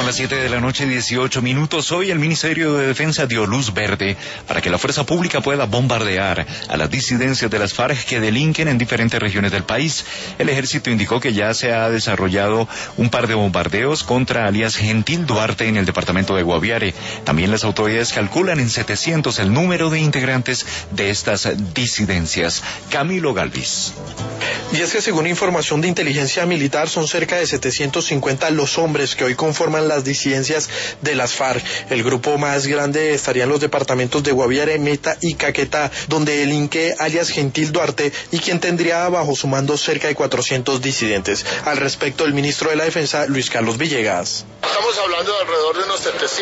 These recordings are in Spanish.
Son las 7:18 p.m. Hoy el Ministerio de Defensa dio luz verde para que la fuerza pública pueda bombardear a las disidencias de las FARC que delinquen en diferentes regiones del país. El ejército indicó que ya se ha desarrollado un par de bombardeos contra alias Gentil Duarte en el departamento de Guaviare. También las autoridades calculan en 700 el número de integrantes de estas disidencias. Camilo Galvis. Y es que según información de inteligencia militar son cerca de 750 los hombres que hoy conforman las disidencias de las FARC. El grupo más grande estaría en los departamentos de Guaviare, Meta y Caquetá, donde delinque alias Gentil Duarte y quien tendría bajo su mando cerca de 400 disidentes. Al respecto, el ministro de la Defensa, Luis Carlos Villegas. Estamos hablando de alrededor de unos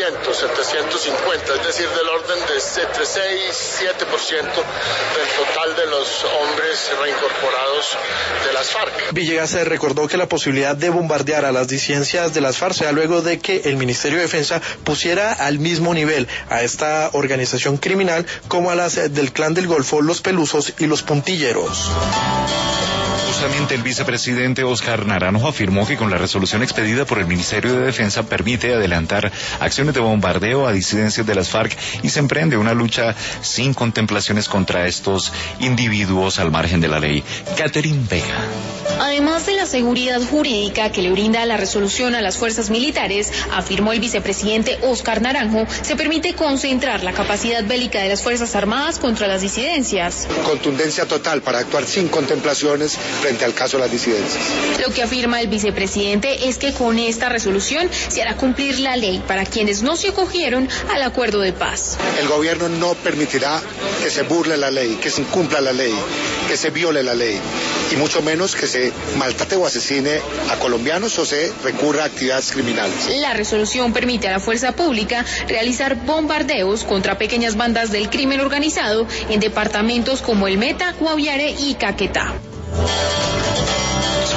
750, es decir, del orden de entre 6 y 7% del total de los hombres reincorporados de las FARC. Villegas se recordó que la posibilidad de bombardear a las disidencias de las FARC sea luego de que el Ministerio de Defensa pusiera al mismo nivel a esta organización criminal como a las del Clan del Golfo, los Pelusos y los Puntilleros. Justamente el vicepresidente Oscar Naranjo afirmó que con la resolución expedida por el Ministerio de Defensa permite adelantar acciones de bombardeo a disidencias de las FARC y se emprende una lucha sin contemplaciones contra estos individuos al margen de la ley. Catherine Vega. Además de la seguridad jurídica que le brinda la resolución a las fuerzas militares, afirmó el vicepresidente Oscar Naranjo, se permite concentrar la capacidad bélica de las Fuerzas Armadas contra las disidencias. Contundencia total para actuar sin contemplaciones frente al caso de las disidencias. Lo que afirma el vicepresidente es que con esta resolución se hará cumplir la ley para quienes no se acogieron al acuerdo de paz. El gobierno no permitirá que se burle la ley, que se incumpla la ley, que se viole la ley, y mucho menos que se maltrate o asesine a colombianos o se recurra a actividades criminales. La resolución permite a la fuerza pública realizar bombardeos contra pequeñas bandas del crimen organizado en departamentos como el Meta, Guaviare y Caquetá.